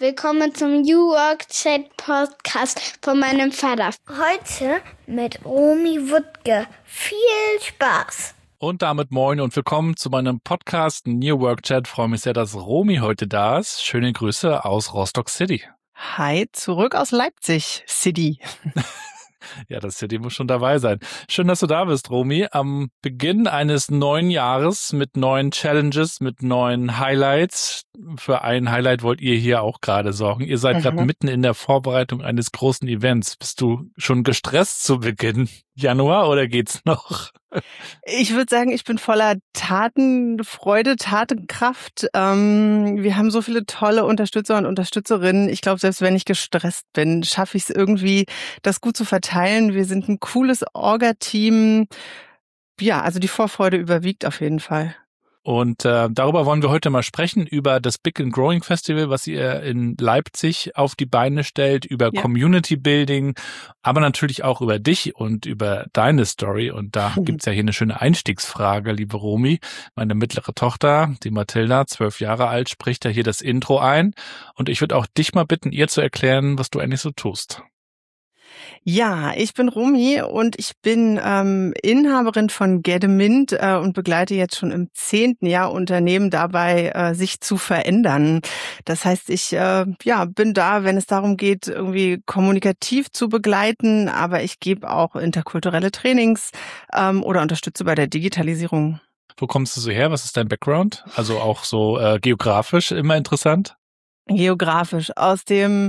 Willkommen zum New Work Chat Podcast von meinem Vater. Heute mit Romy Wuttke. Viel Spaß! Und damit moin und willkommen zu meinem Podcast New Work Chat. Freue mich sehr, dass Romy heute da ist. Schöne Grüße aus Rostock City. Hi, zurück aus Leipzig City. Ja, das City muss schon dabei sein. Schön, dass du da bist, Romy. Am Beginn eines neuen Jahres mit neuen Challenges, mit neuen Highlights. Für ein Highlight wollt ihr hier auch gerade sorgen. Ihr seid gerade mitten in der Vorbereitung eines großen Events. Bist du schon gestresst zu Beginn Januar oder geht's noch? Ich würde sagen, ich bin voller Tatenfreude, Tatenkraft. Wir haben so viele tolle Unterstützer und Unterstützerinnen. Ich glaube, selbst wenn ich gestresst bin, schaffe ich es irgendwie, das gut zu verteilen. Wir sind ein cooles Orga-Team. Ja, also die Vorfreude überwiegt auf jeden Fall. Und darüber wollen wir heute mal sprechen, über das Big and Growing Festival, was ihr in Leipzig auf die Beine stellt, über Community Building, aber natürlich auch über dich und über deine Story. Und da gibt's ja hier eine schöne Einstiegsfrage, liebe Romy. Meine mittlere Tochter, die Mathilda, 12 Jahre alt, spricht ja hier das Intro ein. Und ich würde auch dich mal bitten, ihr zu erklären, was du eigentlich so tust. Ja, ich bin Romy und ich bin Inhaberin von Gedemint und begleite jetzt schon im 10. Jahr Unternehmen dabei, sich zu verändern. Das heißt, ich bin da, wenn es darum geht, irgendwie kommunikativ zu begleiten, aber ich gebe auch interkulturelle Trainings oder unterstütze bei der Digitalisierung. Wo kommst du so her? Was ist dein Background? Also auch so geografisch immer interessant? Geografisch aus dem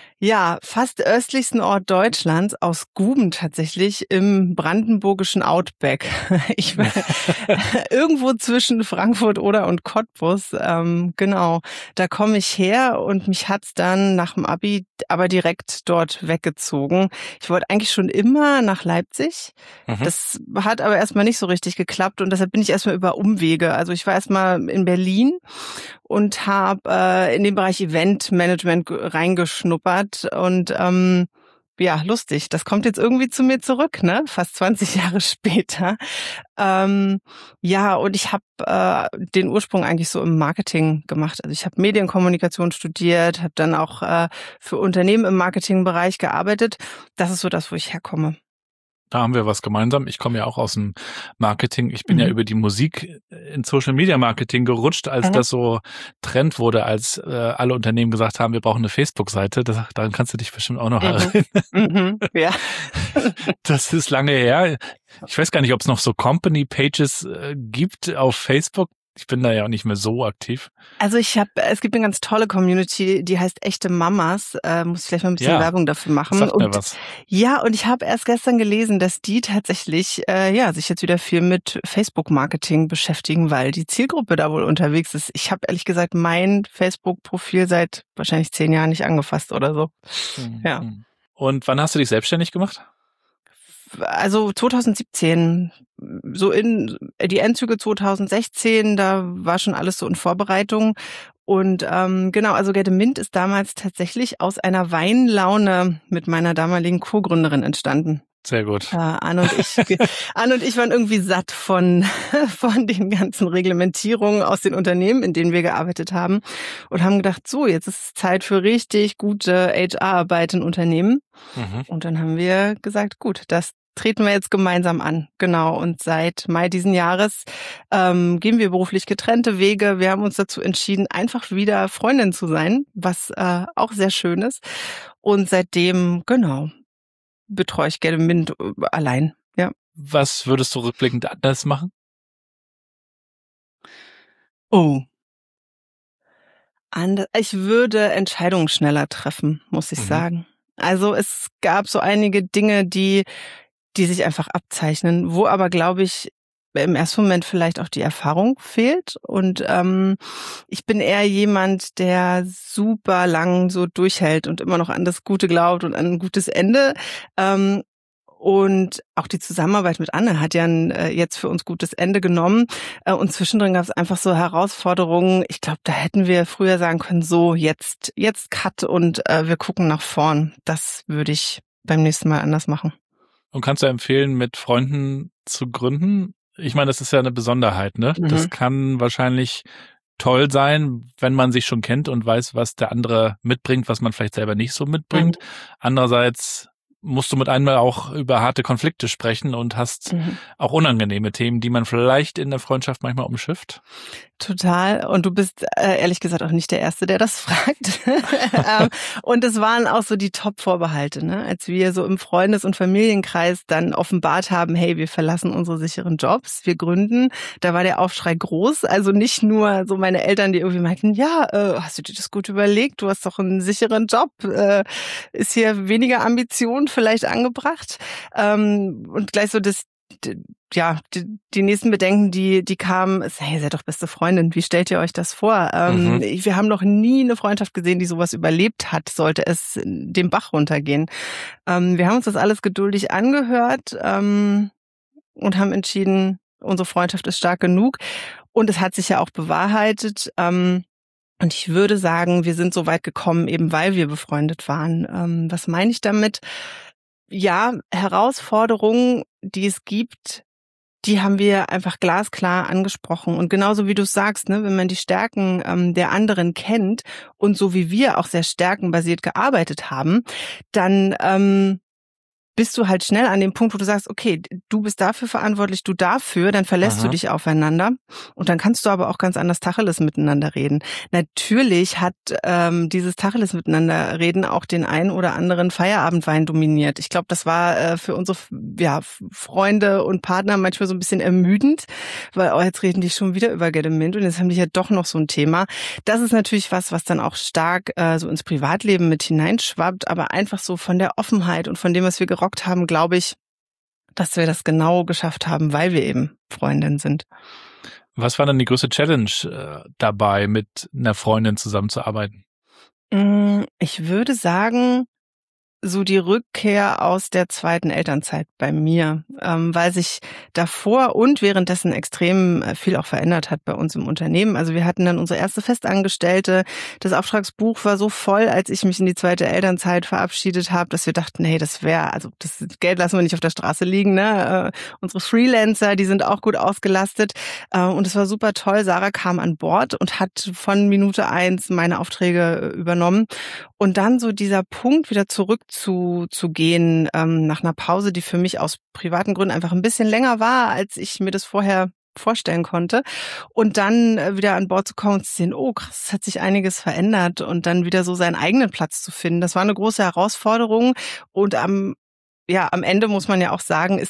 fast östlichsten Ort Deutschlands, aus Guben tatsächlich, im brandenburgischen Outback. Ich war irgendwo zwischen Frankfurt Oder und Cottbus, genau. Da komme ich her und mich hat's dann nach dem Abi aber direkt dort weggezogen. Ich wollte eigentlich schon immer nach Leipzig. Das hat aber erstmal nicht so richtig geklappt und deshalb bin ich erstmal über Umwege. Also ich war erstmal in Berlin und habe in den Bereich Eventmanagement reingeschnuppert und lustig. Das kommt jetzt irgendwie zu mir zurück, ne? Fast 20 Jahre später. Und ich habe den Ursprung eigentlich so im Marketing gemacht. Also ich habe Medienkommunikation studiert, habe dann auch für Unternehmen im Marketingbereich gearbeitet. Das ist so das, wo ich herkomme. Da haben wir was gemeinsam. Ich komme ja auch aus dem Marketing. Ich bin ja über die Musik in Social Media Marketing gerutscht, als das so Trend wurde, als alle Unternehmen gesagt haben, wir brauchen eine Facebook-Seite. Daran kannst du dich bestimmt auch noch erinnern. Ja. Das ist lange her. Ich weiß gar nicht, ob es noch so Company-Pages gibt auf Facebook. Ich bin da ja auch nicht mehr so aktiv. Also es gibt eine ganz tolle Community, die heißt Echte Mamas. Muss ich vielleicht mal ein bisschen Werbung dafür machen. Sagt mir was. Ja, und ich habe erst gestern gelesen, dass die tatsächlich sich jetzt wieder viel mit Facebook-Marketing beschäftigen, weil die Zielgruppe da wohl unterwegs ist. Ich habe ehrlich gesagt mein Facebook-Profil seit wahrscheinlich 10 Jahren nicht angefasst oder so. Ja. Und wann hast du dich selbstständig gemacht? Also 2017, so in die Endzüge 2016, da war schon alles so in Vorbereitung. Und also Gedemint ist damals tatsächlich aus einer Weinlaune mit meiner damaligen Co-Gründerin entstanden. Sehr gut. Anne und ich waren irgendwie satt von den ganzen Reglementierungen aus den Unternehmen, in denen wir gearbeitet haben und haben gedacht, so, jetzt ist es Zeit für richtig gute HR-Arbeit in Unternehmen. Und dann haben wir gesagt, gut, das treten wir jetzt gemeinsam an. Genau. Und seit Mai diesen Jahres gehen wir beruflich getrennte Wege. Wir haben uns dazu entschieden, einfach wieder Freundin zu sein, was auch sehr schön ist. Und seitdem, betreue ich Gedemint allein. Ja. Was würdest du rückblickend anders machen? Ich würde Entscheidungen schneller treffen, muss ich sagen. Also es gab so einige Dinge, die sich einfach abzeichnen, wo aber, glaube ich, im ersten Moment vielleicht auch die Erfahrung fehlt. Und ich bin eher jemand, der super lang so durchhält und immer noch an das Gute glaubt und an ein gutes Ende. Und auch die Zusammenarbeit mit Anne hat ja jetzt für uns gutes Ende genommen. Und zwischendrin gab es einfach so Herausforderungen. Ich glaube, da hätten wir früher sagen können, so jetzt Cut und wir gucken nach vorn. Das würde ich beim nächsten Mal anders machen. Und kannst du empfehlen, mit Freunden zu gründen? Ich meine, das ist ja eine Besonderheit, ne? Das kann wahrscheinlich toll sein, wenn man sich schon kennt und weiß, was der andere mitbringt, was man vielleicht selber nicht so mitbringt. Andererseits musst du mit einmal auch über harte Konflikte sprechen und hast auch unangenehme Themen, die man vielleicht in der Freundschaft manchmal umschifft. Total. Und du bist ehrlich gesagt auch nicht der Erste, der das fragt. Und es waren auch so die Top-Vorbehalte, ne? Als wir so im Freundes- und Familienkreis dann offenbart haben, hey, wir verlassen unsere sicheren Jobs, wir gründen. Da war der Aufschrei groß. Also nicht nur so meine Eltern, die irgendwie meinten, ja, hast du dir das gut überlegt? Du hast doch einen sicheren Job. Ist hier weniger Ambition vielleicht angebracht? Und gleich so die nächsten Bedenken, die kamen, ist, hey, ihr seid doch beste Freundin, wie stellt ihr euch das vor? Wir haben noch nie eine Freundschaft gesehen, die sowas überlebt hat, sollte es den Bach runtergehen. Wir haben uns das alles geduldig angehört und haben entschieden, unsere Freundschaft ist stark genug. Und es hat sich ja auch bewahrheitet. Und ich würde sagen, wir sind so weit gekommen, eben weil wir befreundet waren. Was meine ich damit? Ja, Herausforderungen, die es gibt, die haben wir einfach glasklar angesprochen. Und genauso wie du es sagst, ne, wenn man die Stärken der anderen kennt und so wie wir auch sehr stärkenbasiert gearbeitet haben, dann bist du halt schnell an dem Punkt, wo du sagst, okay, du bist dafür verantwortlich, du dafür, dann verlässt du dich aufeinander und dann kannst du aber auch ganz anders Tacheles miteinander reden. Natürlich hat dieses Tacheles miteinander reden auch den einen oder anderen Feierabendwein dominiert. Ich glaube, das war für unsere Freunde und Partner manchmal so ein bisschen ermüdend, weil jetzt reden die schon wieder über Get a Mint und jetzt haben die ja doch noch so ein Thema. Das ist natürlich was dann auch stark so ins Privatleben mit hineinschwappt, aber einfach so von der Offenheit und von dem, was wir gerockt haben, glaube ich, dass wir das genau geschafft haben, weil wir eben Freundinnen sind. Was war dann die größte Challenge dabei, mit einer Freundin zusammenzuarbeiten? Ich würde sagen, so die Rückkehr aus der zweiten Elternzeit bei mir, weil sich davor und währenddessen extrem viel auch verändert hat bei uns im Unternehmen. Also wir hatten dann unsere erste Festangestellte. Das Auftragsbuch war so voll, als ich mich in die zweite Elternzeit verabschiedet habe, dass wir dachten, hey, das Geld lassen wir nicht auf der Straße liegen, ne? Unsere Freelancer, die sind auch gut ausgelastet. Und es war super toll. Sarah kam an Bord und hat von Minute 1 meine Aufträge übernommen. Und dann so dieser Punkt, wieder zurück zu gehen, nach einer Pause, die für mich aus privaten Gründen einfach ein bisschen länger war, als ich mir das vorher vorstellen konnte. Und dann wieder an Bord zu kommen und zu sehen, oh krass, es hat sich einiges verändert und dann wieder so seinen eigenen Platz zu finden. Das war eine große Herausforderung und am Ende muss man ja auch sagen,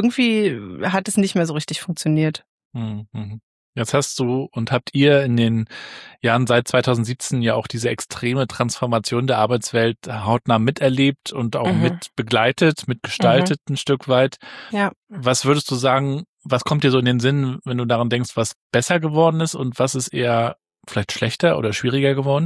hat es nicht mehr so richtig funktioniert. Mhm. Jetzt hast du und habt ihr in den Jahren seit 2017 ja auch diese extreme Transformation der Arbeitswelt hautnah miterlebt und auch mit begleitet, mitgestaltet ein Stück weit. Ja. Was würdest du sagen, was kommt dir so in den Sinn, wenn du daran denkst, was besser geworden ist und was ist eher vielleicht schlechter oder schwieriger geworden?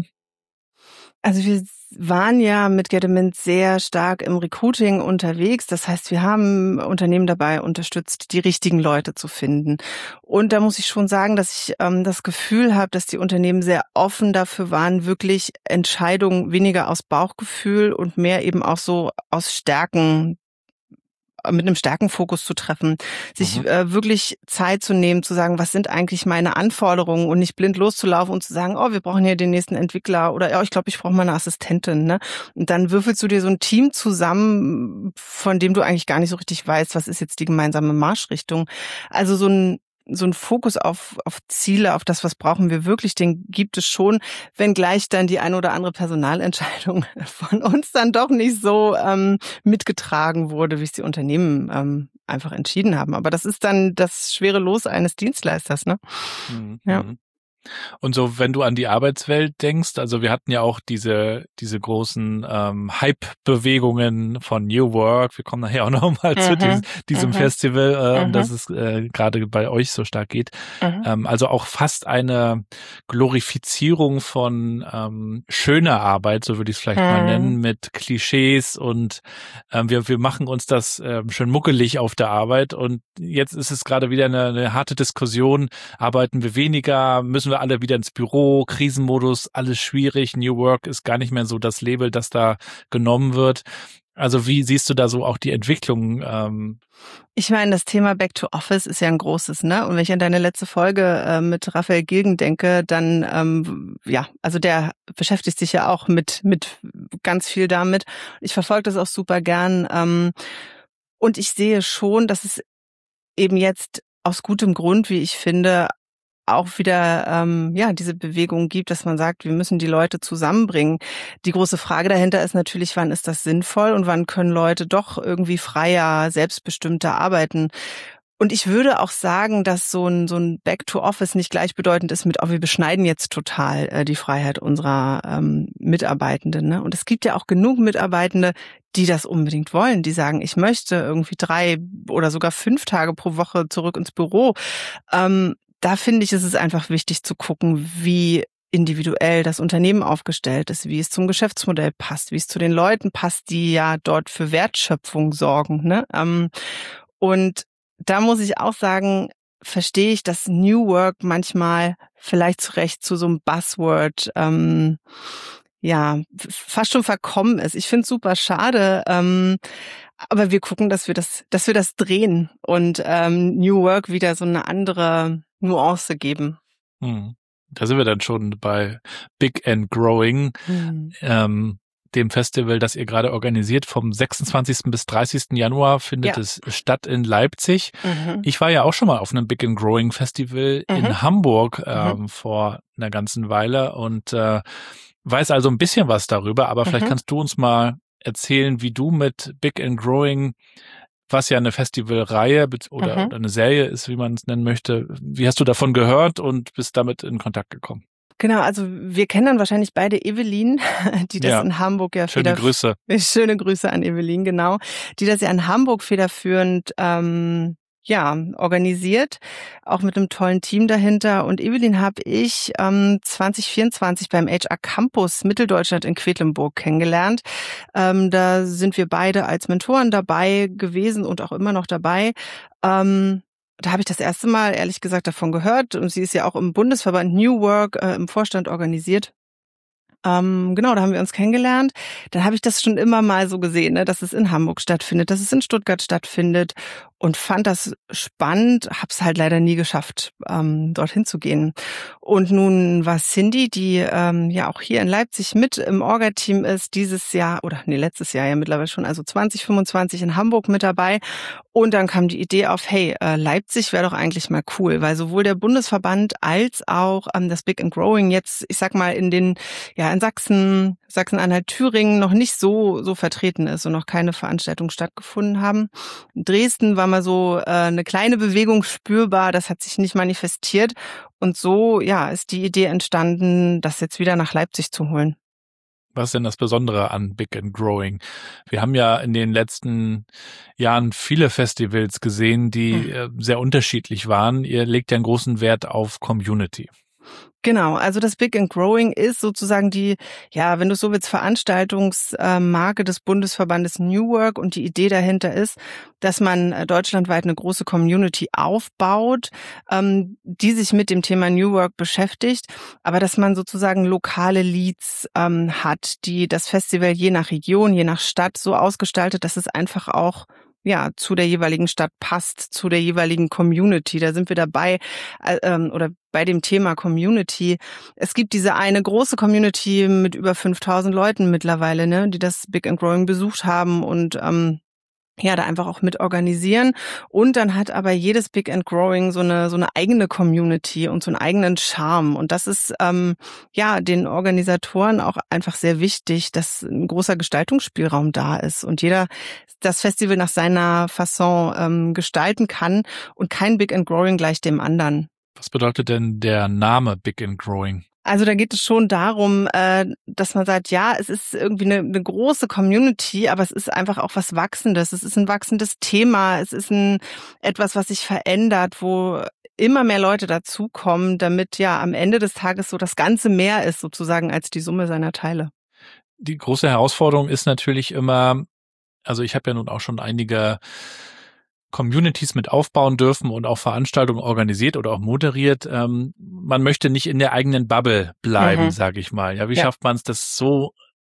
Also wir waren ja mit Get a Mint sehr stark im Recruiting unterwegs. Das heißt, wir haben Unternehmen dabei unterstützt, die richtigen Leute zu finden. Und da muss ich schon sagen, dass ich das Gefühl habe, dass die Unternehmen sehr offen dafür waren, wirklich Entscheidungen weniger aus Bauchgefühl und mehr eben auch so aus Stärken, mit einem Stärkenfokus zu treffen, sich wirklich Zeit zu nehmen, zu sagen, was sind eigentlich meine Anforderungen und nicht blind loszulaufen und zu sagen, oh, wir brauchen hier den nächsten Entwickler oder ja, ich glaube, ich brauche mal eine Assistentin, ne? Und dann würfelst du dir so ein Team zusammen, von dem du eigentlich gar nicht so richtig weißt, was ist jetzt die gemeinsame Marschrichtung. Also so ein Fokus auf Ziele, auf das, was brauchen wir wirklich, den gibt es schon, wenngleich dann die eine oder andere Personalentscheidung von uns dann doch nicht so mitgetragen wurde, wie es die Unternehmen einfach entschieden haben. Aber das ist dann das schwere Los eines Dienstleisters, ne? Ja. Und so, wenn du an die Arbeitswelt denkst, also wir hatten ja auch diese großen Hype-Bewegungen von New Work, wir kommen nachher auch nochmal zu diesem Festival, um das es gerade bei euch so stark geht. Also auch fast eine Glorifizierung von schöner Arbeit, so würde ich es vielleicht mal nennen, mit Klischees und wir machen uns das schön muckelig auf der Arbeit und jetzt ist es gerade wieder eine harte Diskussion, arbeiten wir weniger, müssen wir alle wieder ins Büro, Krisenmodus, alles schwierig, New Work ist gar nicht mehr so das Label, das da genommen wird. Also wie siehst du da so auch die Entwicklung? Ich meine, das Thema Back to Office ist ja ein großes, ne? Und wenn ich an deine letzte Folge mit Raphael Gilgen denke, dann also der beschäftigt sich ja auch mit ganz viel damit. Ich verfolge das auch super gern. Und ich sehe schon, dass es eben jetzt aus gutem Grund, wie ich finde, auch wieder diese Bewegung gibt, dass man sagt, wir müssen die Leute zusammenbringen. Die große Frage dahinter ist natürlich, wann ist das sinnvoll und wann können Leute doch irgendwie freier, selbstbestimmter arbeiten. Und ich würde auch sagen, dass so ein Back to Office nicht gleichbedeutend ist mit, wir beschneiden jetzt total die Freiheit unserer Mitarbeitenden. Ne? Und es gibt ja auch genug Mitarbeitende, die das unbedingt wollen, die sagen, ich möchte irgendwie 3 oder sogar 5 Tage pro Woche zurück ins Büro. Da finde ich, ist es einfach wichtig zu gucken, wie individuell das Unternehmen aufgestellt ist, wie es zum Geschäftsmodell passt, wie es zu den Leuten passt, die ja dort für Wertschöpfung sorgen. Ne? Und da muss ich auch sagen, verstehe ich, dass New Work manchmal vielleicht zu Recht zu so einem Buzzword fast schon verkommen ist. Ich finde es super schade, aber wir gucken, dass wir das drehen und New Work wieder so eine andere Nuance geben. Da sind wir dann schon bei Big and Growing, dem Festival, das ihr gerade organisiert. Vom 26. bis 30. Januar findet es statt in Leipzig. Ich war ja auch schon mal auf einem Big and Growing Festival in Hamburg vor einer ganzen Weile und weiß also ein bisschen was darüber, aber vielleicht kannst du uns mal erzählen, wie du mit Big and Growing, was ja eine Festivalreihe oder eine Serie ist, wie man es nennen möchte, wie hast du davon gehört und bist damit in Kontakt gekommen? Genau, also wir kennen dann wahrscheinlich beide Evelyn, die das in Hamburg ja Schöne Grüße. Schöne Grüße an Evelyn, genau. Die das ja in Hamburg federführend organisiert, auch mit einem tollen Team dahinter. Und Evelyn habe ich 2024 beim HR Campus Mitteldeutschland in Quedlinburg kennengelernt. Da sind wir beide als Mentoren dabei gewesen und auch immer noch dabei. Da habe ich das erste Mal, ehrlich gesagt, davon gehört. Und sie ist ja auch im Bundesverband New Work im Vorstand organisiert. Genau, da haben wir uns kennengelernt. Dann habe ich das schon immer mal so gesehen, ne, dass es in Hamburg stattfindet, dass es in Stuttgart stattfindet und fand das spannend, habe es halt leider nie geschafft, dorthin zu gehen. Und nun war Cindy, die auch hier in Leipzig mit im Orga-Team ist, letztes Jahr ja mittlerweile schon, also 2025 in Hamburg mit dabei. Und dann kam die Idee auf, hey, Leipzig wäre doch eigentlich mal cool, weil sowohl der Bundesverband als auch das Big and Growing jetzt, ich sag mal, in Sachsen, Sachsen-Anhalt, Thüringen noch nicht so vertreten ist und noch keine Veranstaltungen stattgefunden haben. In Dresden war mal so eine kleine Bewegung spürbar, das hat sich nicht manifestiert. Und so, ist die Idee entstanden, das jetzt wieder nach Leipzig zu holen. Was ist denn das Besondere an Big and Growing? Wir haben ja in den letzten Jahren viele Festivals gesehen, die sehr unterschiedlich waren. Ihr legt ja einen großen Wert auf Community. Genau, also das Big and Growing ist sozusagen die, wenn du so willst, Veranstaltungsmarke des Bundesverbandes New Work und die Idee dahinter ist, dass man deutschlandweit eine große Community aufbaut, die sich mit dem Thema New Work beschäftigt, aber dass man sozusagen lokale Leads hat, die das Festival je nach Region, je nach Stadt so ausgestaltet, dass es einfach auch zu der jeweiligen Stadt passt, zu der jeweiligen Community. Da sind wir dabei, oder bei dem Thema Community. Es gibt diese eine große Community mit über 5.000 Leuten mittlerweile, ne, die das Big and Growing besucht haben und da einfach auch mit organisieren. Und dann hat aber jedes Big and Growing so eine eigene Community und so einen eigenen Charme. Und das ist den Organisatoren auch einfach sehr wichtig, dass ein großer Gestaltungsspielraum da ist und jeder das Festival nach seiner Fasson gestalten kann und kein Big and Growing gleich dem anderen. Was bedeutet denn der Name Big and Growing? Also da geht es schon darum, dass man sagt, es ist irgendwie eine große Community, aber es ist einfach auch was Wachsendes. Es ist ein wachsendes Thema. Es ist etwas, was sich verändert, wo immer mehr Leute dazukommen, damit am Ende des Tages so das Ganze mehr ist sozusagen als die Summe seiner Teile. Die große Herausforderung ist natürlich immer, also ich habe ja nun auch schon einige Communities mit aufbauen dürfen und auch Veranstaltungen organisiert oder auch moderiert. Man möchte nicht in der eigenen Bubble bleiben, sage ich mal. Ja, wie schafft man es, das so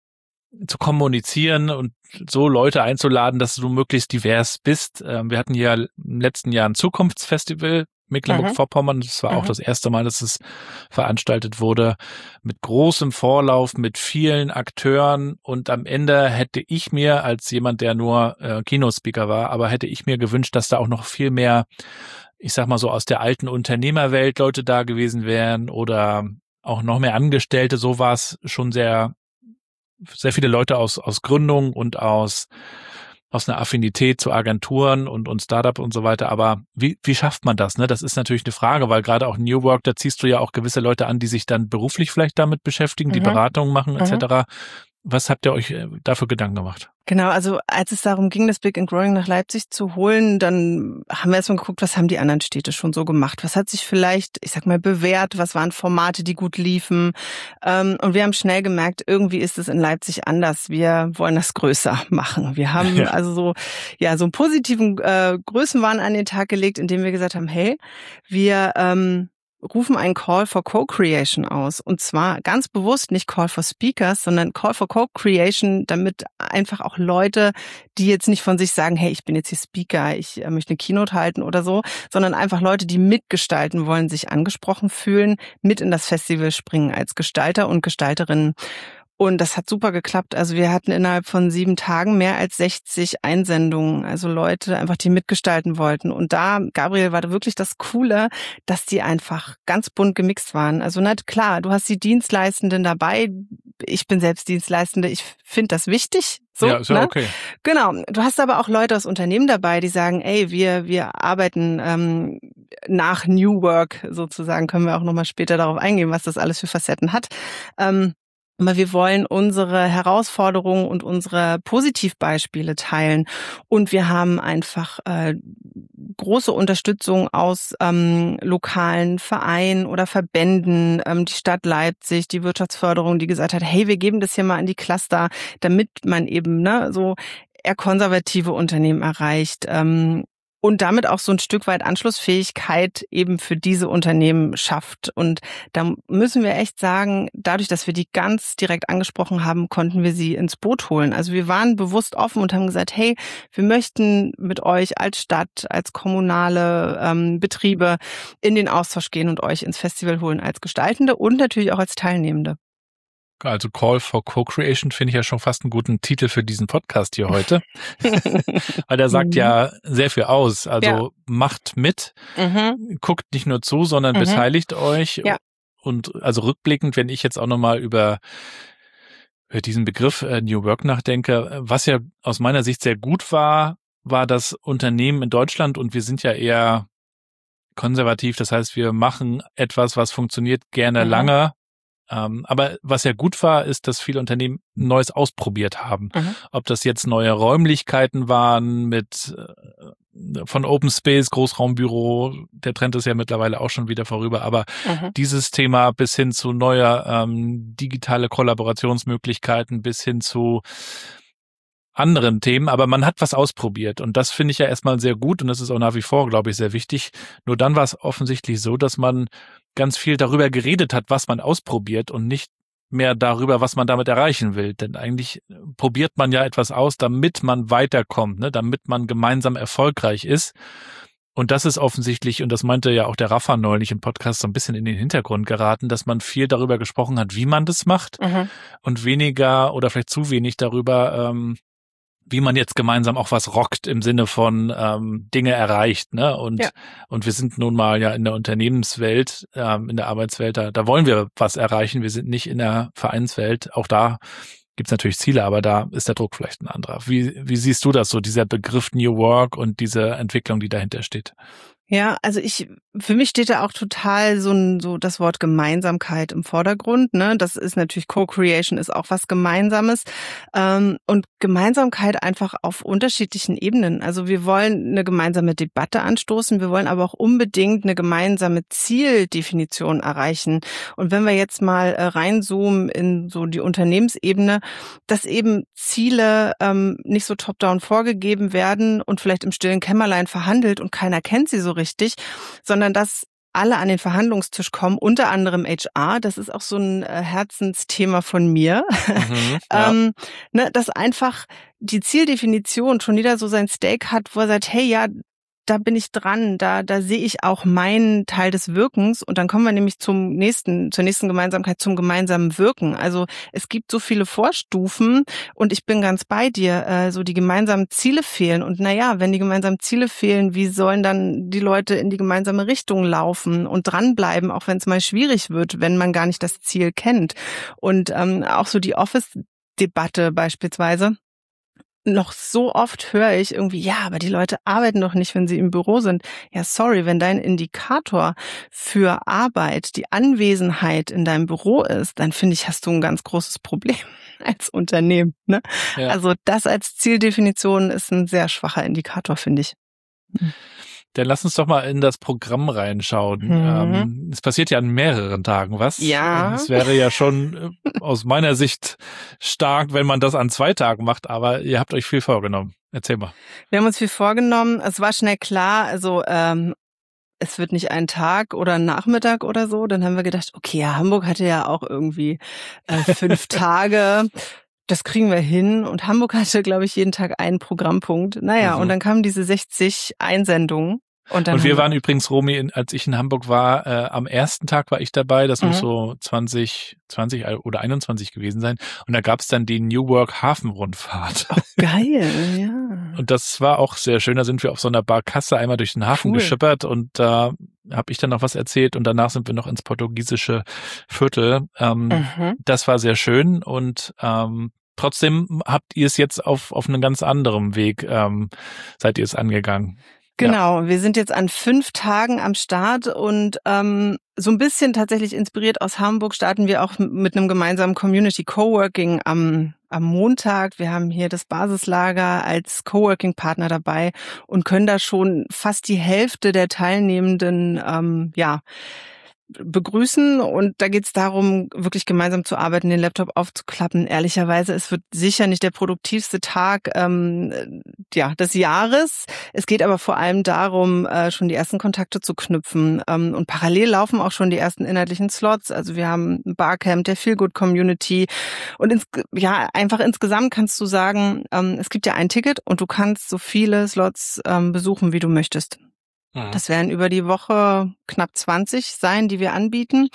zu kommunizieren und so Leute einzuladen, dass du möglichst divers bist. Wir hatten ja im letzten Jahr ein Zukunftsfestival Mecklenburg-Vorpommern. Das war auch das erste Mal, dass es veranstaltet wurde, mit großem Vorlauf, mit vielen Akteuren. Und am Ende hätte ich mir, als jemand, der nur Keynote-Speaker war, aber hätte ich mir gewünscht, dass da auch noch viel mehr, ich sag mal so, aus der alten Unternehmerwelt Leute da gewesen wären oder auch noch mehr Angestellte. So war es schon sehr viele Leute aus Gründung und aus einer Affinität zu Agenturen und Startup und so weiter. Aber wie schafft man das? Ne? Das ist natürlich eine Frage, weil gerade auch New Work, da ziehst du ja auch gewisse Leute an, die sich dann beruflich vielleicht damit beschäftigen, die Beratungen machen etc. Was habt ihr euch dafür Gedanken gemacht? Genau, also als es darum ging, das Big and Growing nach Leipzig zu holen, dann haben wir erstmal geguckt, was haben die anderen Städte schon so gemacht? Was hat sich vielleicht, ich sag mal, bewährt? Was waren Formate, die gut liefen? Und wir haben schnell gemerkt, irgendwie ist es in Leipzig anders. Wir wollen das größer machen. Wir haben also so einen positiven Größenwahn an den Tag gelegt, indem wir gesagt haben, hey, wir rufen einen Call for Co-Creation aus. Und zwar ganz bewusst nicht Call for Speakers, sondern Call for Co-Creation, damit einfach auch Leute, die jetzt nicht von sich sagen, hey, ich bin jetzt hier Speaker, ich möchte eine Keynote halten oder so, sondern einfach Leute, die mitgestalten wollen, sich angesprochen fühlen, mit in das Festival springen als Gestalter und Gestalterinnen. Und das hat super geklappt. Also wir hatten innerhalb von 7 Tagen mehr als 60 Einsendungen. Also Leute einfach, die mitgestalten wollten. Und da, Gabriel, war da wirklich das Coole, dass die einfach ganz bunt gemixt waren. Also na klar, du hast die Dienstleistenden dabei. Ich bin selbst Dienstleistende. Ich finde das wichtig. So, ja, ist ja okay. Genau. Du hast aber auch Leute aus Unternehmen dabei, die sagen, ey, wir arbeiten nach New Work sozusagen. Können wir auch nochmal später darauf eingehen, was das alles für Facetten hat. Aber wir wollen unsere Herausforderungen und unsere Positivbeispiele teilen. Und wir haben einfach große Unterstützung aus lokalen Vereinen oder Verbänden, die Stadt Leipzig, die Wirtschaftsförderung, die gesagt hat, hey, wir geben das hier mal an die Cluster, damit man eben so eher konservative Unternehmen erreicht. Und damit auch so ein Stück weit Anschlussfähigkeit eben für diese Unternehmen schafft. Und da müssen wir echt sagen, dadurch, dass wir die ganz direkt angesprochen haben, konnten wir sie ins Boot holen. Also wir waren bewusst offen und haben gesagt, hey, wir möchten mit euch als Stadt, als kommunale Betriebe in den Austausch gehen und euch ins Festival holen als Gestaltende und natürlich auch als Teilnehmende. Also Call for Co-Creation finde ich ja schon fast einen guten Titel für diesen Podcast hier heute. Weil der sagt ja sehr viel aus. Also macht mit, guckt nicht nur zu, sondern beteiligt euch. Ja. Und also rückblickend, wenn ich jetzt auch nochmal über diesen Begriff New Work nachdenke, was ja aus meiner Sicht sehr gut war das Unternehmen in Deutschland, und wir sind ja eher konservativ. Das heißt, wir machen etwas, was funktioniert, gerne lange. Aber was ja gut war, ist, dass viele Unternehmen Neues ausprobiert haben. Ob das jetzt neue Räumlichkeiten waren mit von Open Space, Großraumbüro, der Trend ist ja mittlerweile auch schon wieder vorüber, aber dieses Thema bis hin zu neuer digitale Kollaborationsmöglichkeiten, bis hin zu anderen Themen, aber man hat was ausprobiert, und das finde ich ja erstmal sehr gut, und das ist auch nach wie vor, glaube ich, sehr wichtig. Nur dann war es offensichtlich so, dass man ganz viel darüber geredet hat, was man ausprobiert, und nicht mehr darüber, was man damit erreichen will. Denn eigentlich probiert man ja etwas aus, damit man weiterkommt, ne? Damit man gemeinsam erfolgreich ist. Und das ist offensichtlich, und das meinte ja auch der Rafa neulich im Podcast, so ein bisschen in den Hintergrund geraten, dass man viel darüber gesprochen hat, wie man das macht, und weniger oder vielleicht zu wenig darüber, wie man jetzt gemeinsam auch was rockt im Sinne von Dinge erreicht, ne? Und wir sind nun mal ja in der Unternehmenswelt, in der Arbeitswelt, da wollen wir was erreichen. Wir sind nicht in der Vereinswelt. Auch da gibt's natürlich Ziele, aber da ist der Druck vielleicht ein anderer. Wie siehst du das so, dieser Begriff New Work und diese Entwicklung, die dahinter steht? Ja, also für mich steht da auch total so das Wort Gemeinsamkeit im Vordergrund, ne? Das ist natürlich Co-Creation ist auch was Gemeinsames, und Gemeinsamkeit einfach auf unterschiedlichen Ebenen. Also wir wollen eine gemeinsame Debatte anstoßen, wir wollen aber auch unbedingt eine gemeinsame Zieldefinition erreichen. Und wenn wir jetzt mal reinzoomen in so die Unternehmensebene, dass eben Ziele nicht so top-down vorgegeben werden und vielleicht im stillen Kämmerlein verhandelt und keiner kennt sie so richtig, sondern dass alle an den Verhandlungstisch kommen, unter anderem HR. Das ist auch so ein Herzensthema von mir. Dass einfach die Zieldefinition schon jeder so sein Stake hat, wo er sagt, hey, ja, da bin ich dran, da sehe ich auch meinen Teil des Wirkens und dann kommen wir nämlich zur nächsten Gemeinsamkeit, zum gemeinsamen Wirken. Also es gibt so viele Vorstufen und ich bin ganz bei dir, so die gemeinsamen Ziele fehlen und wenn die gemeinsamen Ziele fehlen, wie sollen dann die Leute in die gemeinsame Richtung laufen und dranbleiben, auch wenn es mal schwierig wird, wenn man gar nicht das Ziel kennt. Und auch so die Office-Debatte beispielsweise. Noch so oft höre ich irgendwie, ja, aber die Leute arbeiten doch nicht, wenn sie im Büro sind. Ja, sorry, wenn dein Indikator für Arbeit die Anwesenheit in deinem Büro ist, dann finde ich, hast du ein ganz großes Problem als Unternehmen. Ne? Ja. Also das als Zieldefinition ist ein sehr schwacher Indikator, finde ich. Dann lass uns doch mal in das Programm reinschauen. Es passiert ja an mehreren Tagen was. Ja. Es wäre ja schon aus meiner Sicht stark, wenn man das an 2 Tagen macht, aber ihr habt euch viel vorgenommen. Erzähl mal. Wir haben uns viel vorgenommen. Es war schnell klar, also es wird nicht ein Tag oder ein Nachmittag oder so. Dann haben wir gedacht, okay, ja, Hamburg hatte ja auch irgendwie 5 Tage. Das kriegen wir hin. Und Hamburg hatte, glaube ich, jeden Tag einen Programmpunkt. Und dann kamen diese 60 Einsendungen. Und wir waren übrigens, Romy, als ich in Hamburg war, am ersten Tag war ich dabei. Das muss so 20 oder 21 gewesen sein. Und da gab es dann die New Work Hafenrundfahrt. Oh, geil, ja. Und das war auch sehr schön. Da sind wir auf so einer Barkasse einmal durch den Hafen geschippert und da habe ich dann noch was erzählt und danach sind wir noch ins portugiesische Viertel. Das war sehr schön und trotzdem habt ihr es jetzt auf einem ganz anderen Weg, seid ihr es angegangen. Genau, wir sind jetzt an 5 Tagen am Start und so ein bisschen tatsächlich inspiriert aus Hamburg starten wir auch mit einem gemeinsamen Community Coworking am Montag. Wir haben hier das Basislager als Coworking-Partner dabei und können da schon fast die Hälfte der Teilnehmenden begrüßen und da geht es darum, wirklich gemeinsam zu arbeiten, den Laptop aufzuklappen. Ehrlicherweise, es wird sicher nicht der produktivste Tag des Jahres. Es geht aber vor allem darum, schon die ersten Kontakte zu knüpfen und parallel laufen auch schon die ersten inhaltlichen Slots. Also wir haben ein Barcamp der Feelgood Community und einfach insgesamt kannst du sagen, es gibt ja ein Ticket und du kannst so viele Slots besuchen, wie du möchtest. Das werden über die Woche knapp 20 sein, die wir anbieten.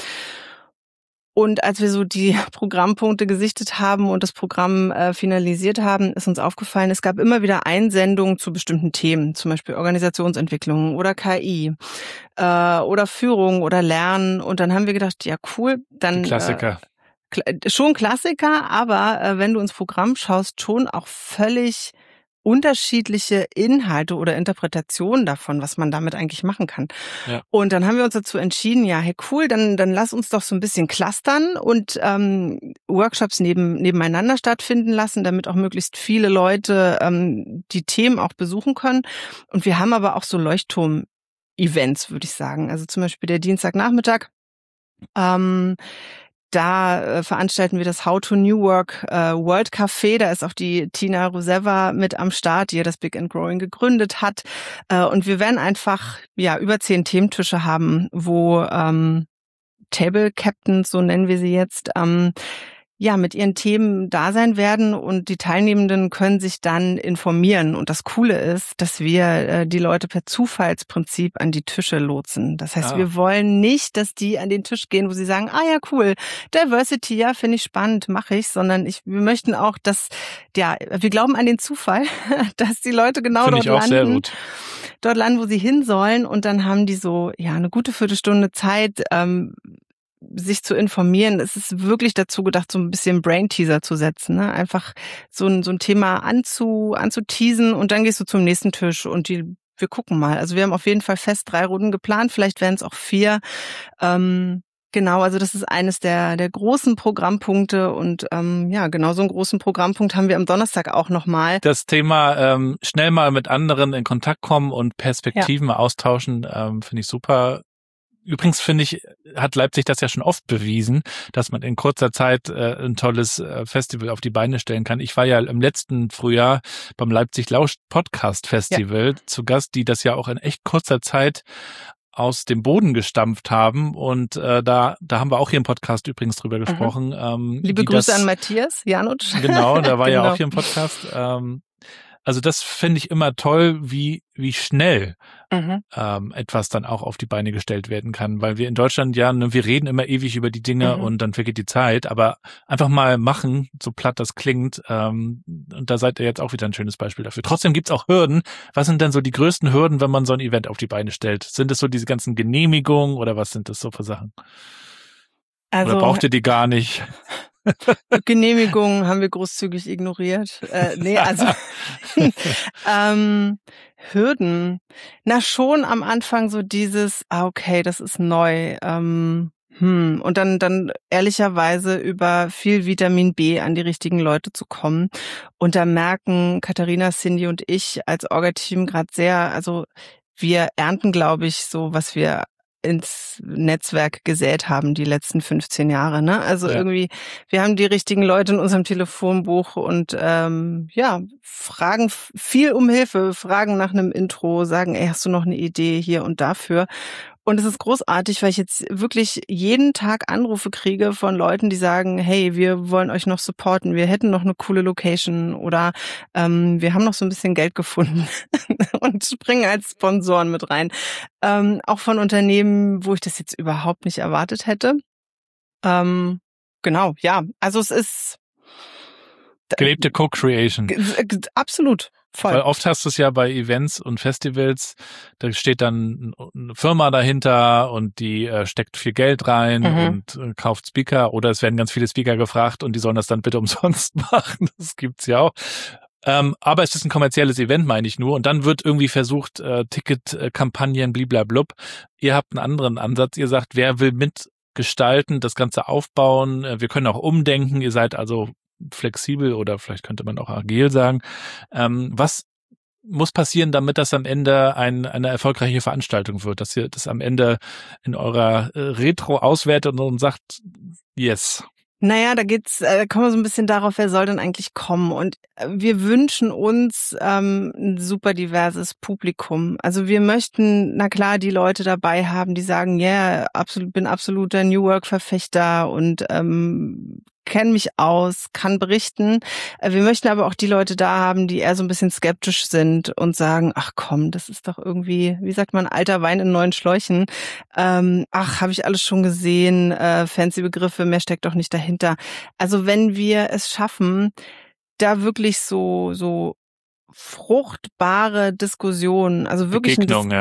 Und als wir so die Programmpunkte gesichtet haben und das Programm finalisiert haben, ist uns aufgefallen, es gab immer wieder Einsendungen zu bestimmten Themen, zum Beispiel Organisationsentwicklung oder KI oder Führung oder Lernen. Und dann haben wir gedacht, ja cool, dann... Klassiker. Schon Klassiker, aber wenn du ins Programm schaust, schon auch völlig unterschiedliche Inhalte oder Interpretationen davon, was man damit eigentlich machen kann. Ja. Und dann haben wir uns dazu entschieden, ja, hey cool, dann lass uns doch so ein bisschen clustern und Workshops nebeneinander stattfinden lassen, damit auch möglichst viele Leute die Themen auch besuchen können. Und wir haben aber auch so Leuchtturm-Events, würde ich sagen. Also zum Beispiel der Dienstagnachmittag. Da veranstalten wir das How to New Work World Café. Da ist auch die Tina Ruseva mit am Start, die ja das Big and Growing gegründet hat. Und wir werden einfach über 10 Thementische haben, wo Table Captains, so nennen wir sie jetzt, mit ihren Themen da sein werden und die Teilnehmenden können sich dann informieren. Und das Coole ist, dass wir die Leute per Zufallsprinzip an die Tische lotsen. Das heißt, wir wollen nicht, dass die an den Tisch gehen, wo sie sagen, ja cool, Diversity, ja, finde ich spannend, mache ich, sondern wir möchten auch, dass, wir glauben an den Zufall, dass die Leute genau dort landen, wo sie hin sollen und dann haben die so, eine gute Viertelstunde Zeit, sich zu informieren. Es ist wirklich dazu gedacht, so ein bisschen Brain-Teaser zu setzen, ne? Einfach so ein Thema anzuteasen und dann gehst du zum nächsten Tisch und wir gucken mal. Also wir haben auf jeden Fall fest 3 Runden geplant, vielleicht werden es auch 4. Genau, also das ist eines der großen Programmpunkte und genau so einen großen Programmpunkt haben wir am Donnerstag auch nochmal. Das Thema schnell mal mit anderen in Kontakt kommen und Perspektiven austauschen, finde ich super. Übrigens finde ich, hat Leipzig das ja schon oft bewiesen, dass man in kurzer Zeit ein tolles Festival auf die Beine stellen kann. Ich war ja im letzten Frühjahr beim Leipzig Lausch Podcast Festival zu Gast, die das ja auch in echt kurzer Zeit aus dem Boden gestampft haben. Und da haben wir auch hier im Podcast übrigens drüber gesprochen. Liebe Grüße an Matthias Janutsch. Genau, der war Genau. ja auch hier im Podcast. Also das finde ich immer toll, wie schnell etwas dann auch auf die Beine gestellt werden kann. Weil wir in Deutschland wir reden immer ewig über die Dinge und dann vergeht die Zeit. Aber einfach mal machen, so platt das klingt. Und da seid ihr jetzt auch wieder ein schönes Beispiel dafür. Trotzdem gibt's auch Hürden. Was sind denn so die größten Hürden, wenn man so ein Event auf die Beine stellt? Sind es so diese ganzen Genehmigungen oder was sind das so für Sachen? Also, oder braucht ihr die gar nicht? Genehmigungen haben wir großzügig ignoriert. Hürden. Na, schon am Anfang so dieses, okay, das ist neu. Und dann ehrlicherweise über viel Vitamin B an die richtigen Leute zu kommen. Und da merken Katharina, Cindy und ich als Orga-Team gerade sehr, also wir ernten, glaube ich, so, was wir ins Netzwerk gesät haben die letzten 15 Jahre, ne? Also irgendwie, wir haben die richtigen Leute in unserem Telefonbuch und fragen viel um Hilfe, fragen nach einem Intro, sagen, hast du noch eine Idee hier und dafür? Und es ist großartig, weil ich jetzt wirklich jeden Tag Anrufe kriege von Leuten, die sagen, hey, wir wollen euch noch supporten, wir hätten noch eine coole Location oder wir haben noch so ein bisschen Geld gefunden und springen als Sponsoren mit rein. Auch von Unternehmen, wo ich das jetzt überhaupt nicht erwartet hätte. Genau, ja. Also es ist gelebte Co-Creation. Absolut. Voll. Weil oft hast du es ja bei Events und Festivals, da steht dann eine Firma dahinter und die steckt viel Geld rein und kauft Speaker oder es werden ganz viele Speaker gefragt und die sollen das dann bitte umsonst machen. Das gibt's ja auch. Aber es ist ein kommerzielles Event, meine ich nur. Und dann wird irgendwie versucht, Ticketkampagnen, bliblablub. Ihr habt einen anderen Ansatz. Ihr sagt, wer will mitgestalten, das Ganze aufbauen. Wir können auch umdenken. Ihr seid also flexibel oder vielleicht könnte man auch agil sagen. Was muss passieren, damit das am Ende eine erfolgreiche Veranstaltung wird, dass ihr das am Ende in eurer Retro auswertet und sagt, yes. Naja, da kommen wir so ein bisschen darauf, wer soll denn eigentlich kommen? Und wir wünschen uns ein super diverses Publikum. Also wir möchten, na klar, die Leute dabei haben, die sagen, bin absoluter New Work-Verfechter und kenne mich aus, kann berichten. Wir möchten aber auch die Leute da haben, die eher so ein bisschen skeptisch sind und sagen, ach komm, das ist doch irgendwie, wie sagt man, alter Wein in neuen Schläuchen. Habe ich alles schon gesehen, fancy Begriffe, mehr steckt doch nicht dahinter. Also wenn wir es schaffen, da wirklich so fruchtbare Diskussionen, also wirklich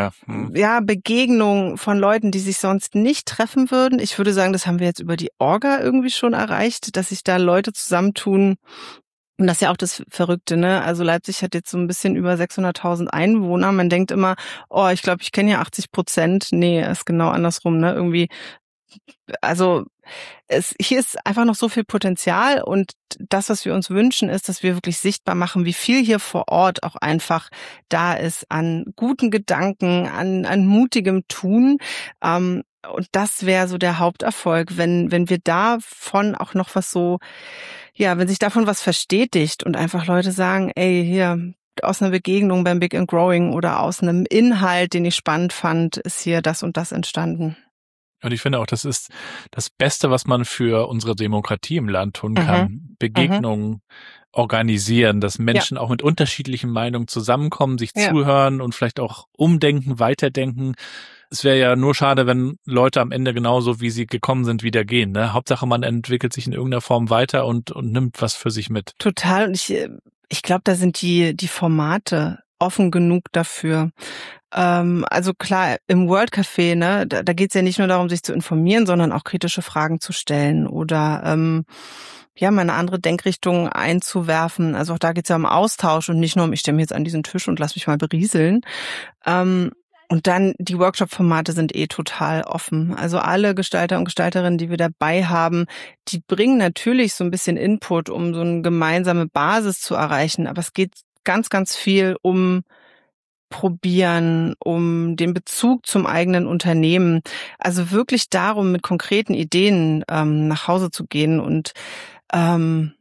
Begegnung von Leuten, die sich sonst nicht treffen würden. Ich würde sagen, das haben wir jetzt über die Orga irgendwie schon erreicht, dass sich da Leute zusammentun. Und das ist ja auch das Verrückte, ne? Also Leipzig hat jetzt so ein bisschen über 600.000 Einwohner. Man denkt immer, ich glaube, ich kenne ja 80%. Nee, ist genau andersrum, ne? Irgendwie, also hier ist einfach noch so viel Potenzial und das, was wir uns wünschen, ist, dass wir wirklich sichtbar machen, wie viel hier vor Ort auch einfach da ist an guten Gedanken, an mutigem Tun. Und das wäre so der Haupterfolg, wenn wir davon auch noch was so, wenn sich davon was verstetigt und einfach Leute sagen, ey, hier, aus einer Begegnung beim Big and Growing oder aus einem Inhalt, den ich spannend fand, ist hier das und das entstanden. Und ich finde auch, das ist das Beste, was man für unsere Demokratie im Land tun kann. Begegnungen organisieren, dass Menschen auch mit unterschiedlichen Meinungen zusammenkommen, sich zuhören und vielleicht auch umdenken, weiterdenken. Es wäre ja nur schade, wenn Leute am Ende genauso, wie sie gekommen sind, wieder gehen. Ne? Hauptsache, man entwickelt sich in irgendeiner Form weiter und nimmt was für sich mit. Total. Und ich glaube, da sind die Formate offen genug dafür. Also klar, im World Café, ne, da geht's ja nicht nur darum, sich zu informieren, sondern auch kritische Fragen zu stellen oder mal eine andere Denkrichtung einzuwerfen. Also auch da geht's ja um Austausch und nicht nur um, ich stelle mich jetzt an diesen Tisch und lass mich mal berieseln. Und dann die Workshop-Formate sind total offen. Also alle Gestalter und Gestalterinnen, die wir dabei haben, die bringen natürlich so ein bisschen Input, um so eine gemeinsame Basis zu erreichen. Aber es geht ganz, ganz viel um Probieren, um den Bezug zum eigenen Unternehmen. Also wirklich darum, mit konkreten Ideen nach Hause zu gehen und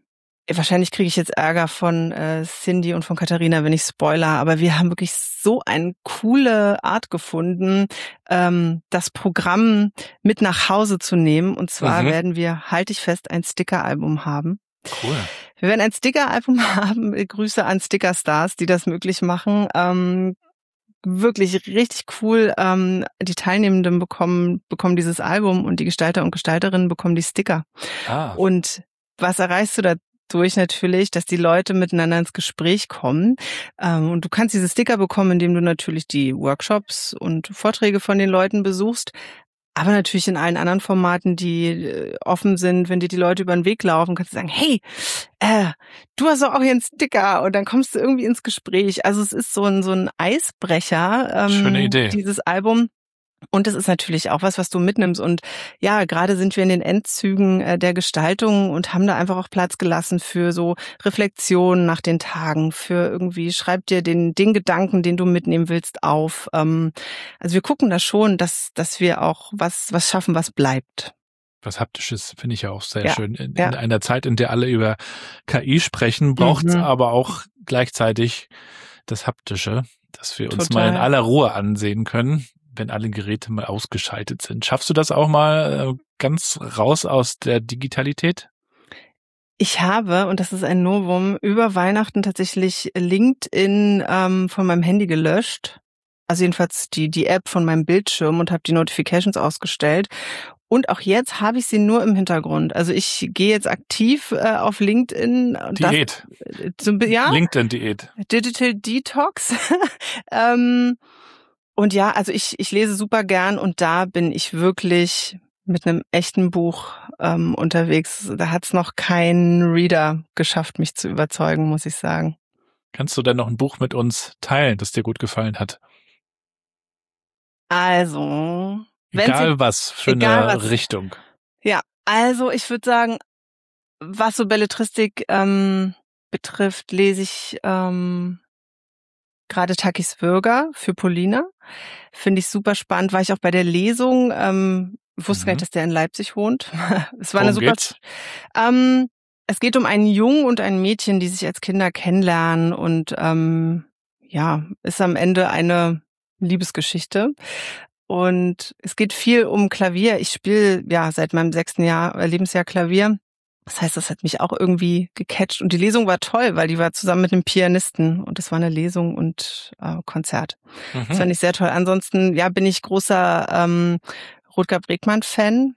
wahrscheinlich kriege ich jetzt Ärger von Cindy und von Katharina, wenn ich spoiler, aber wir haben wirklich so eine coole Art gefunden, das Programm mit nach Hause zu nehmen. Und zwar werden wir, halte ich fest, ein Sticker-Album haben. Cool. Wir werden ein Sticker-Album haben. Grüße an Sticker-Stars, die das möglich machen. Wirklich richtig cool. Die Teilnehmenden bekommen dieses Album und die Gestalter und Gestalterinnen bekommen die Sticker. Und was erreichst du dadurch natürlich, dass die Leute miteinander ins Gespräch kommen. Und du kannst diese Sticker bekommen, indem du natürlich die Workshops und Vorträge von den Leuten besuchst. Aber natürlich in allen anderen Formaten, die offen sind, wenn dir die Leute über den Weg laufen, kannst du sagen, hey, du hast doch auch hier einen Sticker und dann kommst du irgendwie ins Gespräch. Also es ist so ein Eisbrecher, schöne Idee. Dieses Album. Und das ist natürlich auch was du mitnimmst. Und ja, gerade sind wir in den Endzügen der Gestaltung und haben da einfach auch Platz gelassen für so Reflexionen nach den Tagen, für irgendwie, schreib dir den Gedanken, den du mitnehmen willst, auf. Also wir gucken da schon, dass wir auch was schaffen, was bleibt. Was Haptisches finde ich ja auch sehr schön. In einer Zeit, in der alle über KI sprechen, braucht es aber auch gleichzeitig das Haptische, dass wir uns mal in aller Ruhe ansehen können, wenn alle Geräte mal ausgeschaltet sind. Schaffst du das auch mal ganz raus aus der Digitalität? Ich habe, und das ist ein Novum, über Weihnachten tatsächlich LinkedIn von meinem Handy gelöscht. Also jedenfalls die App von meinem Bildschirm und habe die Notifications ausgestellt. Und auch jetzt habe ich sie nur im Hintergrund. Also ich gehe jetzt aktiv auf LinkedIn. Diät. LinkedIn-Diät. Digital Detox. Und ja, also ich lese super gern und da bin ich wirklich mit einem echten Buch unterwegs. Da hat's noch kein Reader geschafft, mich zu überzeugen, muss ich sagen. Kannst du denn noch ein Buch mit uns teilen, das dir gut gefallen hat? Also, egal was für eine Richtung. Ja, also ich würde sagen, was so Belletristik betrifft, lese ich gerade Takis Würger für Polina. Finde ich super spannend. War ich auch bei der Lesung. Wusste gar nicht, dass der in Leipzig wohnt. Es war eine super. Es geht um einen Jungen und ein Mädchen, die sich als Kinder kennenlernen und ist am Ende eine Liebesgeschichte. Und es geht viel um Klavier. Ich spiele seit meinem 6. Lebensjahr Klavier. Das heißt, das hat mich auch irgendwie gecatcht. Und die Lesung war toll, weil die war zusammen mit einem Pianisten. Und das war eine Lesung und Konzert. Das fand ich sehr toll. Ansonsten, bin ich großer Rutger Bregmann-Fan.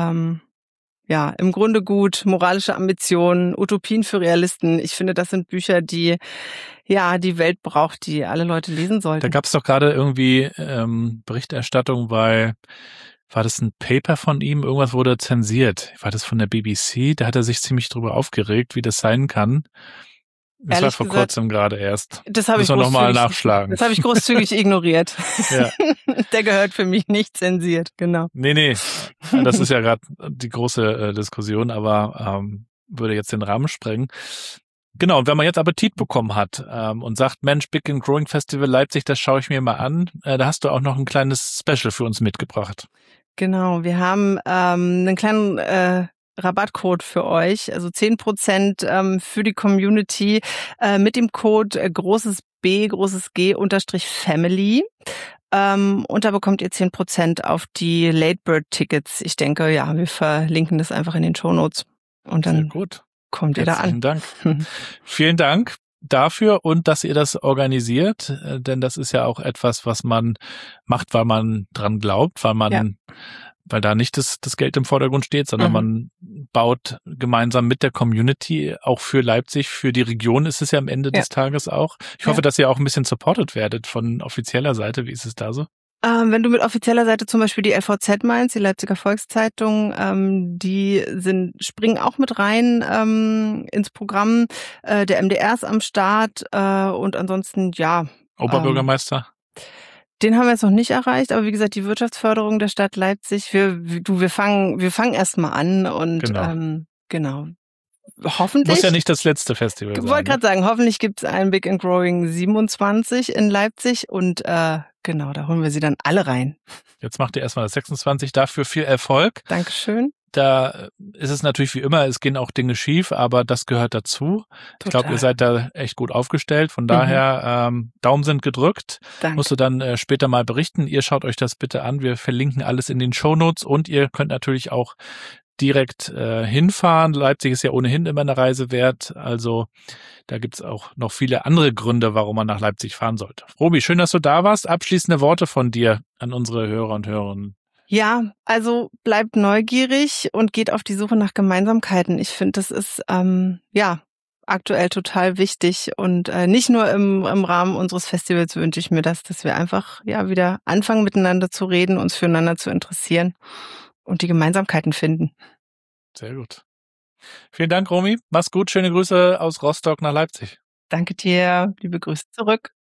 Im Grunde gut, moralische Ambitionen, Utopien für Realisten. Ich finde, das sind Bücher, die die Welt braucht, die alle Leute lesen sollten. Da gab es doch gerade irgendwie Berichterstattung, weil war das ein Paper von ihm? Irgendwas wurde zensiert. War das von der BBC? Da hat er sich ziemlich drüber aufgeregt, wie das sein kann. Das war vor kurzem gerade erst. Das habe ich nochmal nachschlagen. Das habe ich großzügig ignoriert. Ja. Der gehört für mich nicht zensiert, genau. Nee. Das ist ja gerade die große Diskussion, aber würde jetzt den Rahmen sprengen. Genau, und wenn man jetzt Appetit bekommen hat und sagt, Mensch, Big and Growing Festival Leipzig, das schaue ich mir mal an, da hast du auch noch ein kleines Special für uns mitgebracht. Genau, wir haben einen kleinen Rabattcode für euch, also 10% für die Community mit dem Code großes B, großes G _Family. Und da bekommt ihr 10% auf die Late Bird Tickets. Ich denke, wir verlinken das einfach in den Shownotes. Und dann sehr gut. Kommt ihr da an. Dank. Vielen Dank dafür und dass ihr das organisiert, denn das ist ja auch etwas, was man macht, weil man dran glaubt, weil da nicht das Geld im Vordergrund steht, sondern man baut gemeinsam mit der Community, auch für Leipzig, für die Region ist es ja am Ende des Tages auch. Ich hoffe, dass ihr auch ein bisschen supported werdet von offizieller Seite. Wie ist es da so? Wenn du mit offizieller Seite zum Beispiel die LVZ meinst, die Leipziger Volkszeitung, die springen auch mit rein ins Programm. Der MDR ist am Start und ansonsten Oberbürgermeister? Den haben wir jetzt noch nicht erreicht, aber wie gesagt, die Wirtschaftsförderung der Stadt Leipzig, wir fangen erst mal an und genau. Hoffentlich. Muss ja nicht das letzte Festival sein. Ich wollte gerade sagen, hoffentlich gibt es ein Big and Growing 27 in Leipzig und genau, da holen wir sie dann alle rein. Jetzt macht ihr erstmal das 26, dafür viel Erfolg. Dankeschön. Da ist es natürlich wie immer, es gehen auch Dinge schief, aber das gehört dazu. Total. Ich glaube, ihr seid da echt gut aufgestellt. Von daher, Daumen sind gedrückt. Danke. Musst du dann später mal berichten. Ihr schaut euch das bitte an. Wir verlinken alles in den Shownotes und ihr könnt natürlich auch direkt hinfahren. Leipzig ist ja ohnehin immer eine Reise wert. Also da gibt's auch noch viele andere Gründe, warum man nach Leipzig fahren sollte. Romy, schön, dass du da warst. Abschließende Worte von dir an unsere Hörer und Hörerinnen. Ja, also bleibt neugierig und geht auf die Suche nach Gemeinsamkeiten. Ich finde, das ist aktuell total wichtig und nicht nur im Rahmen unseres Festivals wünsche ich mir das, dass wir einfach wieder anfangen miteinander zu reden, uns füreinander zu interessieren und die Gemeinsamkeiten finden. Sehr gut. Vielen Dank, Romy. Mach's gut. Schöne Grüße aus Rostock nach Leipzig. Danke dir. Liebe Grüße zurück.